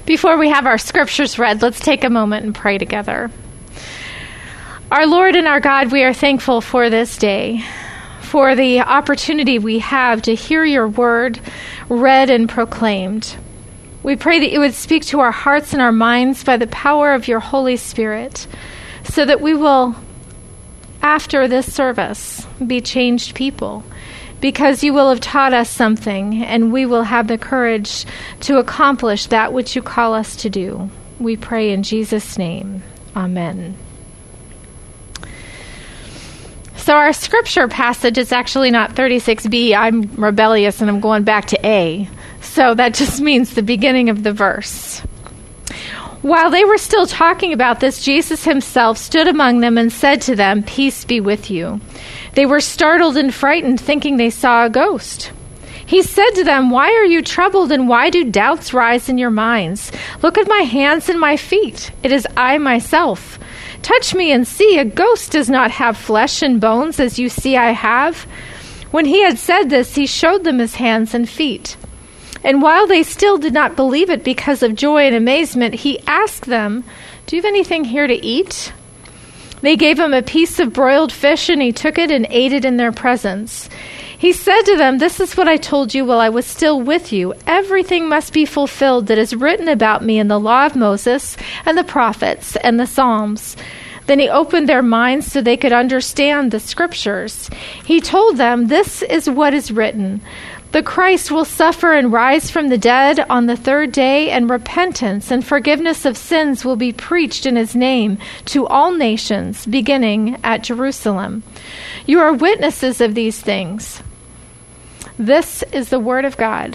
Before we have our scriptures read, let's take a moment and pray together. Our Lord and our God, we are thankful for this day, for the opportunity we have to hear your word read and proclaimed. We pray that you would speak to our hearts and our minds by the power of your Holy Spirit, so that we will, after this service, be changed people, because you will have taught us something, and we will have the courage to accomplish that which you call us to do. We pray in Jesus' name. Amen. So our scripture passage is actually not 36b. I'm rebellious and I'm going back to A. So that just means the beginning of the verse. While they were still talking about this, Jesus himself stood among them and said to them, "Peace be with you." They were startled and frightened, thinking they saw a ghost. He said to them, "Why are you troubled, and why do doubts rise in your minds? Look at my hands and my feet. It is I myself. Touch me and see. A ghost does not have flesh and bones, as you see I have." When he had said this, he showed them his hands and feet. And while they still did not believe it because of joy and amazement, he asked them, "Do you have anything here to eat?" They gave him a piece of broiled fish, and he took it and ate it in their presence. He said to them, "This is what I told you while I was still with you. Everything must be fulfilled that is written about me in the law of Moses and the prophets and the Psalms." Then he opened their minds so they could understand the scriptures. He told them, "This is what is written. The Christ will suffer and rise from the dead on the third day, and repentance and forgiveness of sins will be preached in his name to all nations, beginning at Jerusalem. You are witnesses of these things." This is the word of God.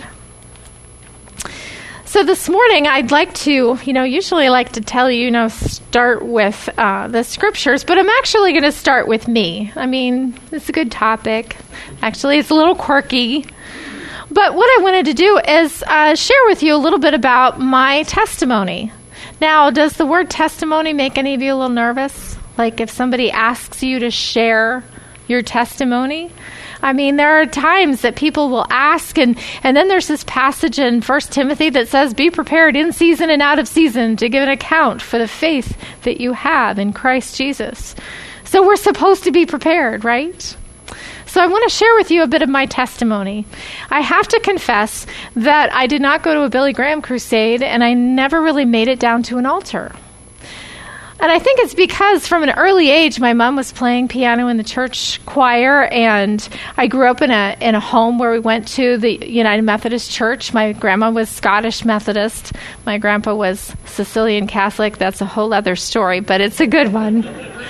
So this morning, I'd like to, usually I like to tell you, start with the scriptures, but I'm actually going to start with me. I mean, it's a good topic. Actually, it's a little quirky. But what I wanted to do is share with you a little bit about my testimony. Now, does the word testimony make any of you a little nervous? Like if somebody asks you to share your testimony? I mean, there are times that people will ask, and then there's this passage in 1 Timothy that says, "Be prepared in season and out of season to give an account for the faith that you have in Christ Jesus." So we're supposed to be prepared, right? So I want to share with you a bit of my testimony. I have to confess that I did not go to a Billy Graham crusade, and I never really made it down to an altar. And I think it's because from an early age, my mom was playing piano in the church choir, and I grew up in a home where we went to the United Methodist Church. My grandma was Scottish Methodist. My grandpa was Sicilian Catholic. That's a whole other story, but it's a good one.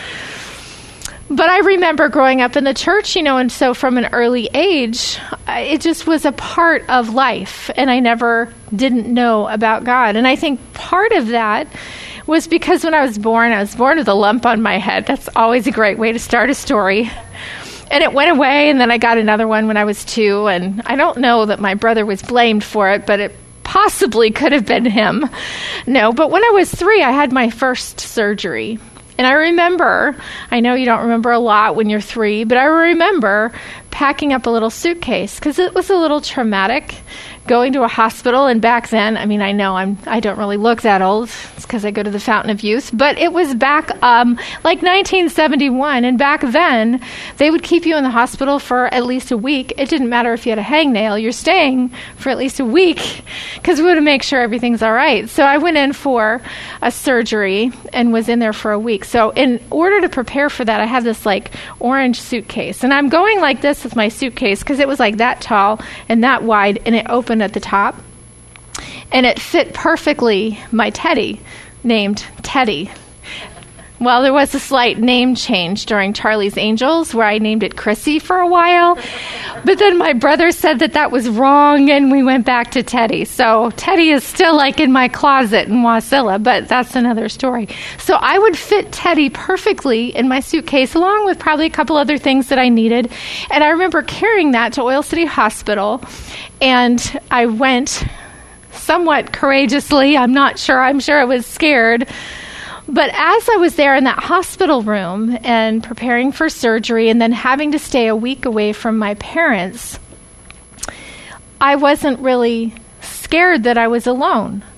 But I remember growing up in the church, and so from an early age, it just was a part of life, and I never didn't know about God. And I think part of that was because when I was born with a lump on my head. That's always a great way to start a story. And it went away, and then I got another one when I was 2, and I don't know that my brother was blamed for it, but it possibly could have been him. No, but when I was 3, I had my first surgery. And I remember, I know you don't remember a lot when you're 3, but I remember packing up a little suitcase because it was a little traumatic going to a hospital. And back then, I mean, I don't really look that old. It's because I go to the Fountain of Youth. But it was back like 1971. And back then, they would keep you in the hospital for at least a week. It didn't matter if you had a hangnail. You're staying for at least a week because we want to make sure everything's all right. So I went in for a surgery and was in there for a week. So in order to prepare for that, I had this like orange suitcase. And I'm going like this with my suitcase because it was like that tall and that wide, and it opened at the top. And it fit perfectly my teddy, named Teddy. Well, there was a slight name change during Charlie's Angels where I named it Chrissy for a while. But then my brother said that was wrong, and we went back to Teddy. So Teddy is still like in my closet in Wasilla, but that's another story. So I would fit Teddy perfectly in my suitcase, along with probably a couple other things that I needed. And I remember carrying that to Oil City Hospital, and I went somewhat courageously. I'm sure I was scared. But as I was there in that hospital room and preparing for surgery and then having to stay a week away from my parents, I wasn't really scared that I was alone.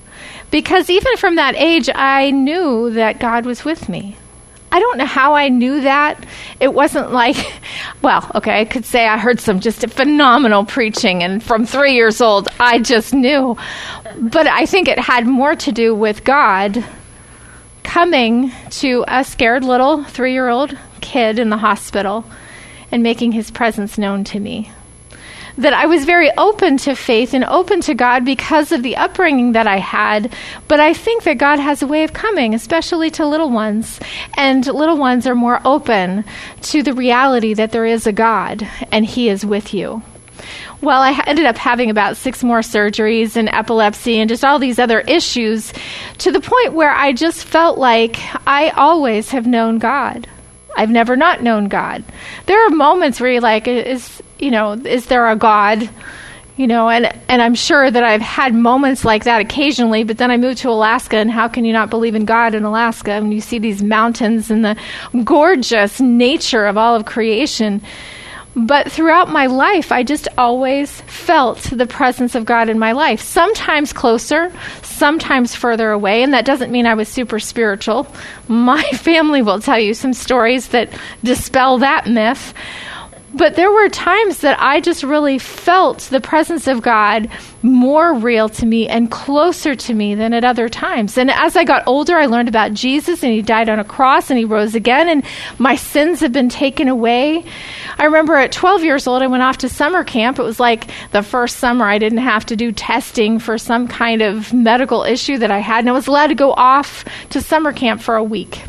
Because even from that age, I knew that God was with me. I don't know how I knew that. It wasn't like, well, okay, I could say I heard some just phenomenal preaching, and from 3 years old, I just knew. But I think it had more to do with God coming to a scared little 3-year-old kid in the hospital and making his presence known to me. That I was very open to faith and open to God because of the upbringing that I had. But I think that God has a way of coming, especially to little ones. And little ones are more open to the reality that there is a God and He is with you. Well, I ended up having about 6 more surgeries and epilepsy and just all these other issues, to the point where I just felt like I always have known God. I've never not known God. There are moments where you're like, is there a God? And I'm sure that I've had moments like that occasionally, but then I moved to Alaska, and how can you not believe in God in Alaska when you see these mountains and the gorgeous nature of all of creation? But throughout my life, I just always felt the presence of God in my life, sometimes closer, sometimes further away, and that doesn't mean I was super spiritual. My family will tell you some stories that dispel that myth. But there were times that I just really felt the presence of God more real to me and closer to me than at other times. And as I got older, I learned about Jesus, and He died on a cross and He rose again, and my sins have been taken away. I remember at 12 years old, I went off to summer camp. It was like the first summer I didn't have to do testing for some kind of medical issue that I had, and I was allowed to go off to summer camp for a week.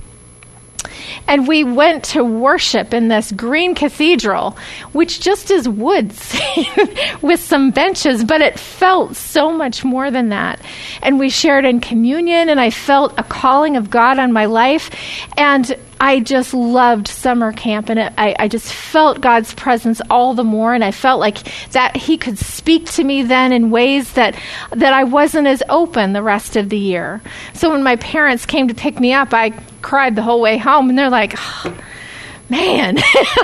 And we went to worship in this green cathedral, which just is woods with some benches, but it felt so much more than that. And we shared in communion, and I felt a calling of God on my life. And I just loved summer camp, and I just felt God's presence all the more, and I felt like that He could speak to me then in ways that I wasn't as open the rest of the year. So when my parents came to pick me up, I cried the whole way home, and they're like, oh, man.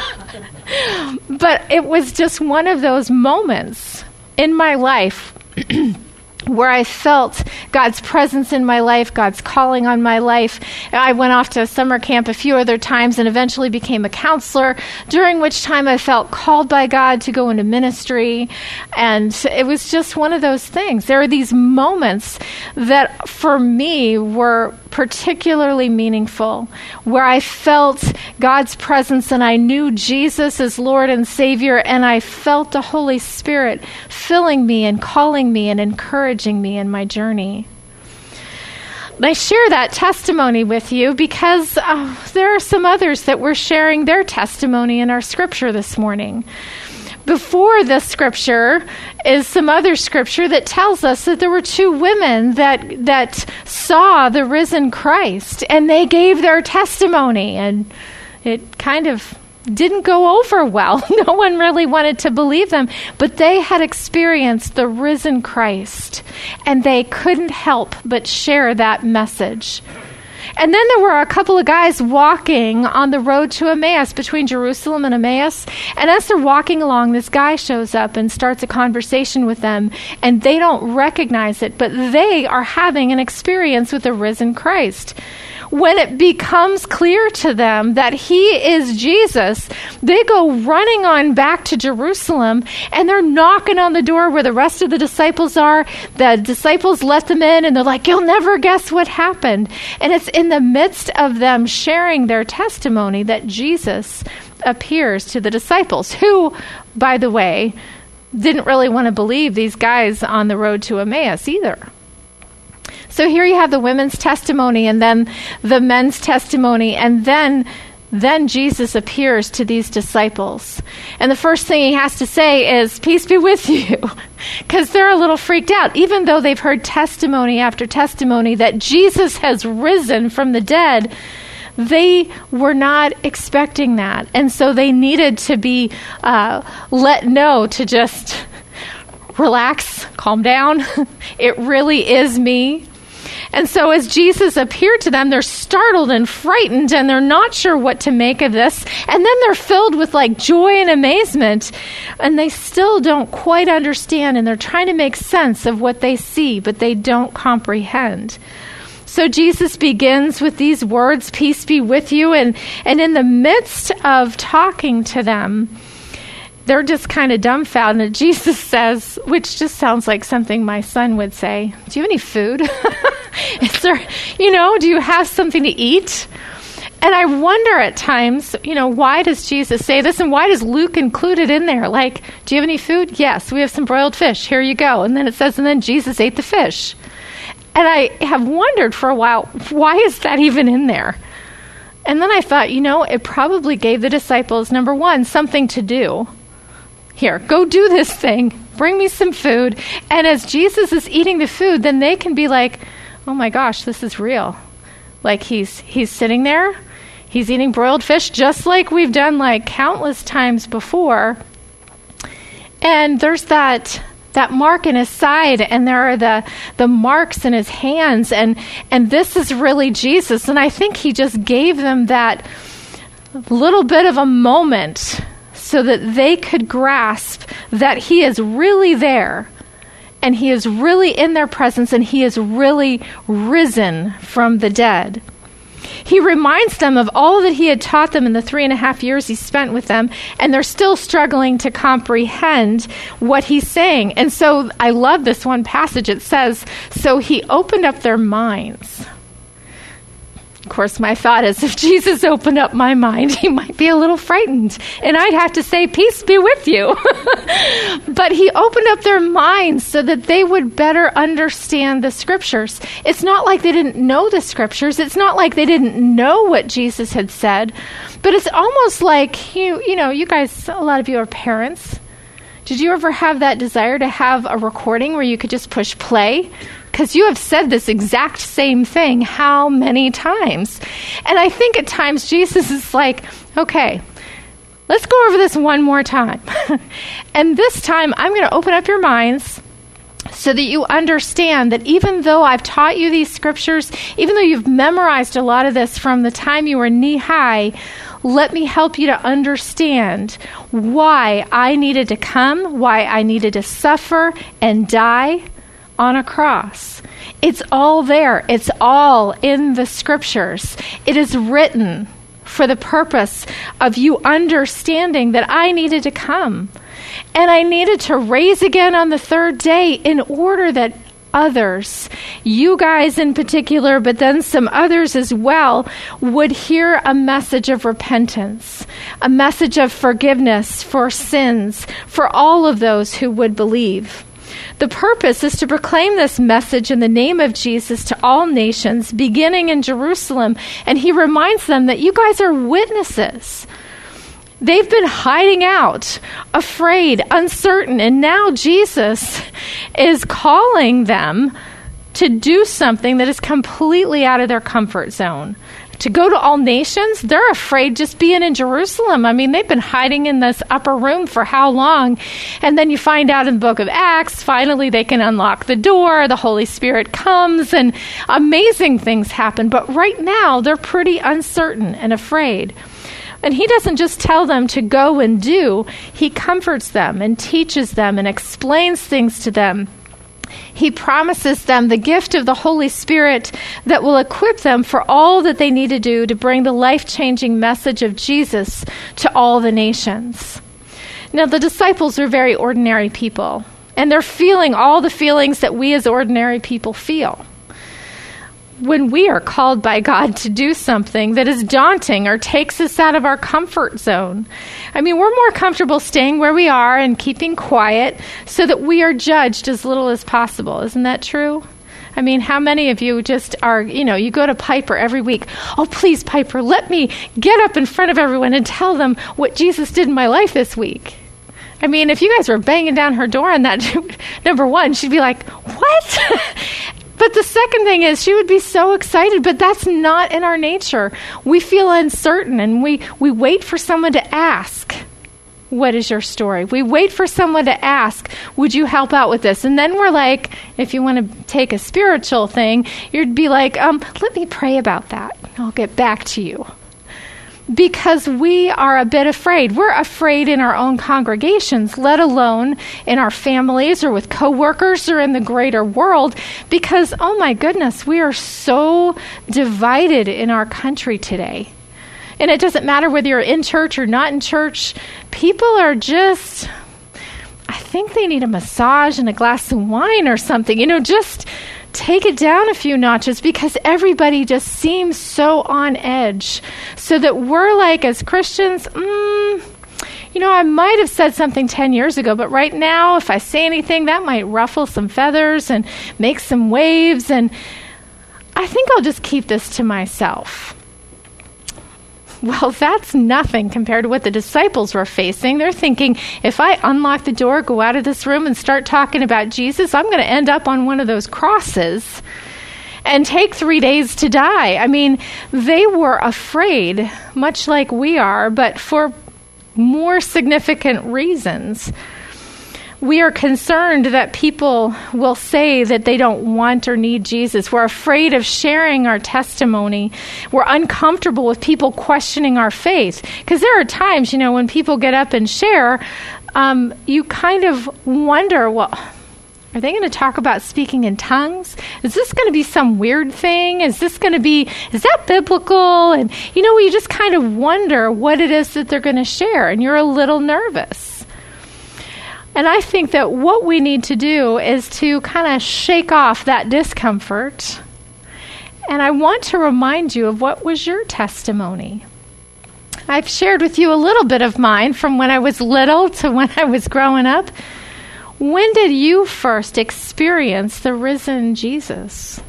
But it was just one of those moments in my life where I felt God's presence in my life, God's calling on my life. I went off to summer camp a few other times and eventually became a counselor, during which time I felt called by God to go into ministry. And it was just one of those things. There are these moments that for me were particularly meaningful, where I felt God's presence and I knew Jesus as Lord and Savior, and I felt the Holy Spirit filling me and calling me and encouraging me in my journey. I share that testimony with you because there are some others that were sharing their testimony in our scripture this morning. Before this scripture is some other scripture that tells us that there were 2 women that saw the risen Christ, and they gave their testimony, and it kind of didn't go over well. No one really wanted to believe them, but they had experienced the risen Christ, and they couldn't help but share that message. And then there were a couple of guys walking on the road to Emmaus, between Jerusalem and Emmaus. And as they're walking along, this guy shows up and starts a conversation with them. And they don't recognize it, but they are having an experience with the risen Christ. When it becomes clear to them that He is Jesus, they go running on back to Jerusalem, and they're knocking on the door where the rest of the disciples are. The disciples let them in, and they're like, you'll never guess what happened. And it's in the midst of them sharing their testimony that Jesus appears to the disciples, who, by the way, didn't really want to believe these guys on the road to Emmaus either. So here you have the women's testimony, and then the men's testimony, and then Jesus appears to these disciples. And the first thing He has to say is, peace be with you, because they're a little freaked out, even though they've heard testimony after testimony that Jesus has risen from the dead. They were not expecting that, and so they needed to be let know to just relax, calm down. It really is me. And so as Jesus appeared to them, they're startled and frightened, and they're not sure what to make of this. And then they're filled with like joy and amazement, and they still don't quite understand, and they're trying to make sense of what they see, but they don't comprehend. So Jesus begins with these words, "Peace be with you," and in the midst of talking to them, they're just kind of dumbfounded. Jesus says, which just sounds like something my son would say, "Do you have any food? Is there, do you have something to eat?" And I wonder at times, why does Jesus say this, and why does Luke include it in there? Like, do you have any food? Yes, we have some broiled fish. Here you go. And then it says, and then Jesus ate the fish. And I have wondered for a while, why is that even in there? And then I thought, it probably gave the disciples, number one, something to do. Here, go do this thing. Bring me some food. And as Jesus is eating the food, then they can be like, oh my gosh, this is real. Like he's sitting there. He's eating broiled fish just like we've done like countless times before. And there's that mark in his side, and there are the marks in his hands, and this is really Jesus. And I think he just gave them that little bit of a moment so that they could grasp that he is really there, and he is really in their presence, and he is really risen from the dead. He reminds them of all that he had taught them in the 3.5 years he spent with them, and they're still struggling to comprehend what he's saying. And so I love this one passage. It says, so he opened up their minds. Of course, my thought is, if Jesus opened up my mind, he might be a little frightened, and I'd have to say, peace be with you. But he opened up their minds so that they would better understand the scriptures. It's not like they didn't know the scriptures. It's not like they didn't know what Jesus had said, but it's almost like, you guys, a lot of you are parents. Did you ever have that desire to have a recording where you could just push play? Because you have said this exact same thing how many times? And I think at times Jesus is like, okay, let's go over this one more time. And this time I'm going to open up your minds so that you understand that even though I've taught you these scriptures, even though you've memorized a lot of this from the time you were knee-high, let me help you to understand why I needed to come, why I needed to suffer and die on a cross. It's all there. It's all in the scriptures. It is written for the purpose of you understanding that I needed to come. And I needed to raise again on the third day in order that others, you guys in particular, but then some others as well, would hear a message of repentance, a message of forgiveness for sins, for all of those who would believe. The purpose is to proclaim this message in the name of Jesus to all nations, beginning in Jerusalem. And he reminds them that you guys are witnesses. They've been hiding out, afraid, uncertain, and now Jesus is calling them to do something that is completely out of their comfort zone. To go to all nations, they're afraid just being in Jerusalem. I mean, they've been hiding in this upper room for how long? And then you find out in the book of Acts, finally they can unlock the door, the Holy Spirit comes, and amazing things happen. But right now, they're pretty uncertain and afraid. And he doesn't just tell them to go and do. He comforts them and teaches them and explains things to them. He promises them the gift of the Holy Spirit that will equip them for all that they need to do to bring the life-changing message of Jesus to all the nations. Now, the disciples are very ordinary people, and they're feeling all the feelings that we as ordinary people feel. When we are called by God to do something that is daunting or takes us out of our comfort zone, I mean, we're more comfortable staying where we are and keeping quiet so that we are judged as little as possible. Isn't that true? I mean, how many of you just are, you go to Piper every week. Oh, please, Piper, let me get up in front of everyone and tell them what Jesus did in my life this week. I mean, if you guys were banging down her door on that, number one, she'd be like, what? But the second thing is she would be so excited, but that's not in our nature. We feel uncertain, and we wait for someone to ask. what is your story? We wait for someone to ask, would you help out with this? And then we're like, if you want to take a spiritual thing, you'd be like, let me pray about that. I'll get back to you. Because we are a bit afraid. We're afraid in our own congregations, let alone in our families or with coworkers or in the greater world. Because, oh my goodness, we are so divided in our country today. And it doesn't matter whether you're in church or not in church. People are just, I think they need a massage and a glass of wine or something. Just take it down a few notches, because everybody just seems so on edge. So that we're like, as Christians, I might have said something 10 years ago, but right now, if I say anything, that might ruffle some feathers and make some waves. And I think I'll just keep this to myself. Well, that's nothing compared to what the disciples were facing. They're thinking, if I unlock the door, go out of this room and start talking about Jesus, I'm going to end up on one of those crosses and take 3 days to die. I mean, they were afraid, much like we are, but for more significant reasons. We are concerned that people will say that they don't want or need Jesus. We're afraid of sharing our testimony. We're uncomfortable with people questioning our faith. Because there are times, when people get up and share, you kind of wonder, well, are they going to talk about speaking in tongues? Is this going to be some weird thing? Is that biblical? And, you just kind of wonder what it is that they're going to share. And you're a little nervous. And I think that what we need to do is to kind of shake off that discomfort. And I want to remind you of what was your testimony. I've shared with you a little bit of mine from when I was little to when I was growing up. When did you first experience the risen Jesus?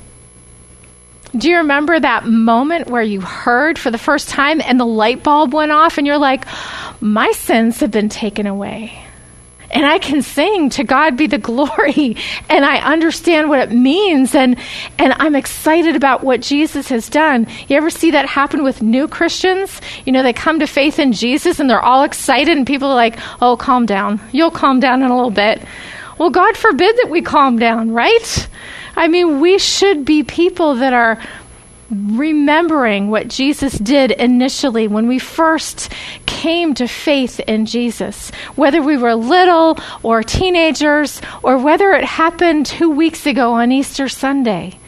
Do you remember that moment where you heard for the first time and the light bulb went off and you're like, my sins have been taken away? And I can sing, to God be the glory, and I understand what it means, and I'm excited about what Jesus has done. You ever see that happen with new Christians? They come to faith in Jesus, and they're all excited, and people are like, oh, calm down. You'll calm down in a little bit. Well, God forbid that we calm down, right? I mean, we should be people that are remembering what Jesus did initially when we first came to faith in Jesus, whether we were little or teenagers, or whether it happened 2 weeks ago on Easter Sunday.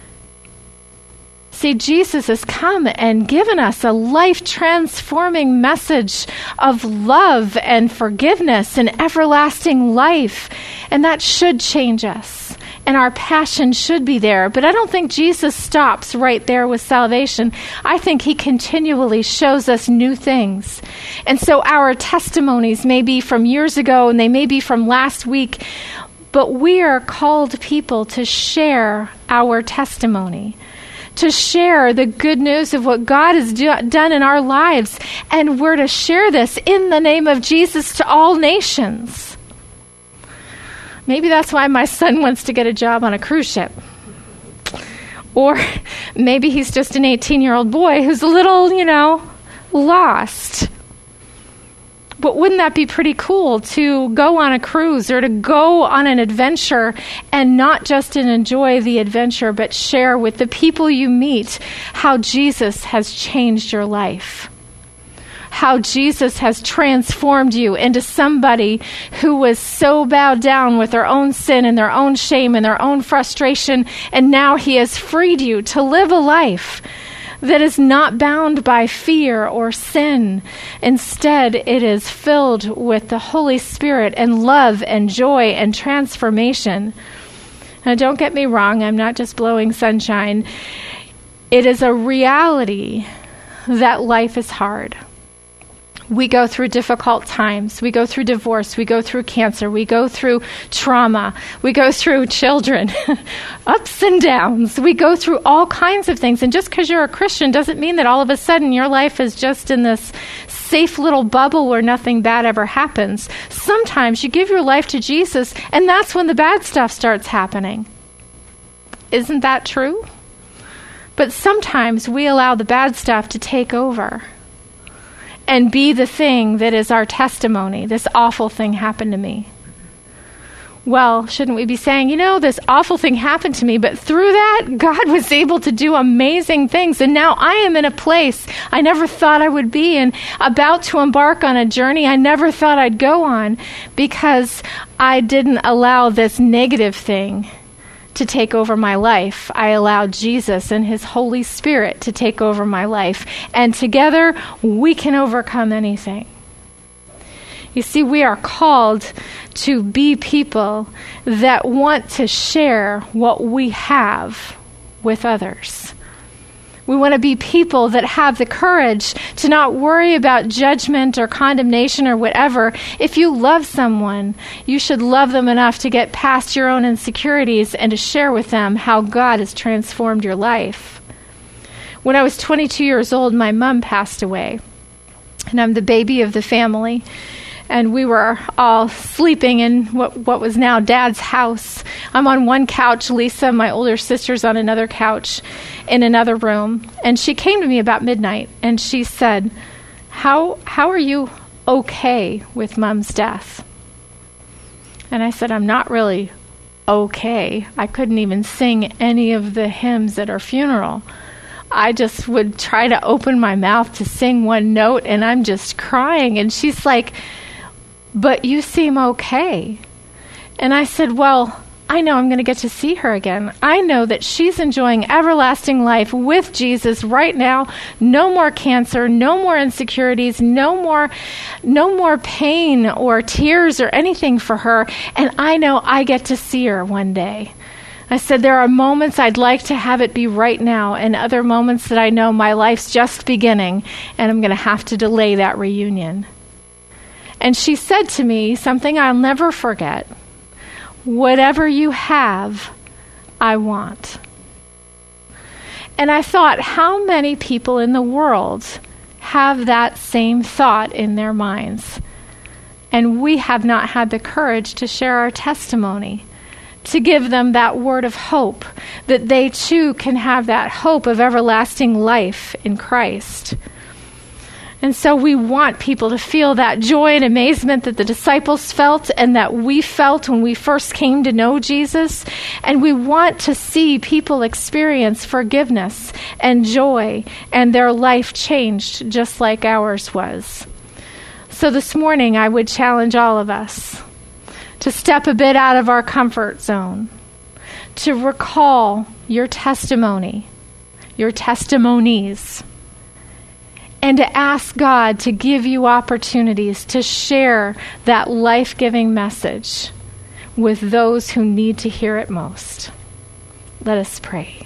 See, Jesus has come and given us a life-transforming message of love and forgiveness and everlasting life, and that should change us. And our passion should be there. But I don't think Jesus stops right there with salvation. I think he continually shows us new things. And so our testimonies may be from years ago and they may be from last week, but we are called people to share our testimony, to share the good news of what God has done in our lives. And we're to share this in the name of Jesus to all nations. Maybe that's why my son wants to get a job on a cruise ship. Or maybe he's just an 18-year-old boy who's a little, lost. But wouldn't that be pretty cool to go on a cruise or to go on an adventure and not just enjoy the adventure, but share with the people you meet how Jesus has changed your life? How Jesus has transformed you into somebody who was so bowed down with their own sin and their own shame and their own frustration, and now he has freed you to live a life that is not bound by fear or sin. Instead, it is filled with the Holy Spirit and love and joy and transformation. Now, don't get me wrong, I'm not just blowing sunshine. It is a reality that life is hard. We go through difficult times. We go through divorce. We go through cancer. We go through trauma. We go through children, ups and downs. We go through all kinds of things. And just because you're a Christian doesn't mean that all of a sudden your life is just in this safe little bubble where nothing bad ever happens. Sometimes you give your life to Jesus, and that's when the bad stuff starts happening. Isn't that true? But sometimes we allow the bad stuff to take over. and be the thing that is our testimony. This awful thing happened to me. Well, shouldn't we be saying, this awful thing happened to me, but through that, God was able to do amazing things. And now I am in a place I never thought I would be and about to embark on a journey I never thought I'd go on because I didn't allow this negative thing to take over my life. I allowed Jesus and His Holy Spirit to take over my life. And together, we can overcome anything. You see, we are called to be people that want to share what we have with others. We want to be people that have the courage to not worry about judgment or condemnation or whatever. If you love someone, you should love them enough to get past your own insecurities and to share with them how God has transformed your life. When I was 22 years old, my mom passed away, and I'm the baby of the family. And we were all sleeping in what was now Dad's house. I'm on one couch, Lisa, my older sister's on another couch in another room. And she came to me about midnight and she said, How are you okay with Mom's death? And I said, I'm not really okay. I couldn't even sing any of the hymns at her funeral. I just would try to open my mouth to sing one note and I'm just crying. And she's like, but you seem okay. And I said, well, I know I'm going to get to see her again. I know that she's enjoying everlasting life with Jesus right now. No more cancer, no more insecurities, no more pain or tears or anything for her. And I know I get to see her one day. I said, there are moments I'd like to have it be right now and other moments that I know my life's just beginning and I'm going to have to delay that reunion. And she said to me something I'll never forget. Whatever you have, I want. And I thought, how many people in the world have that same thought in their minds? And we have not had the courage to share our testimony, to give them that word of hope, that they too can have that hope of everlasting life in Christ. And so we want people to feel that joy and amazement that the disciples felt and that we felt when we first came to know Jesus. And we want to see people experience forgiveness and joy and their life changed just like ours was. So this morning I would challenge all of us to step a bit out of our comfort zone, to recall your testimony, your testimonies, and to ask God to give you opportunities to share that life-giving message with those who need to hear it most. Let us pray.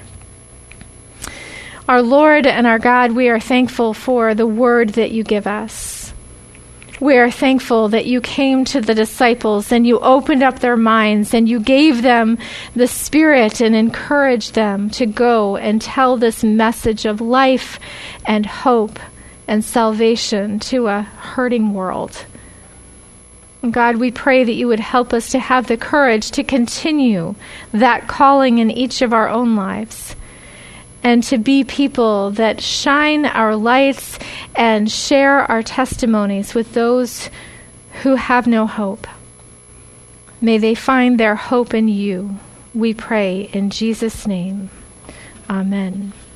Our Lord and our God, we are thankful for the word that you give us. We are thankful that you came to the disciples and you opened up their minds and you gave them the Spirit and encouraged them to go and tell this message of life and hope and salvation to a hurting world. And God, we pray that you would help us to have the courage to continue that calling in each of our own lives and to be people that shine our lights and share our testimonies with those who have no hope. May they find their hope in you. We pray in Jesus' name. Amen.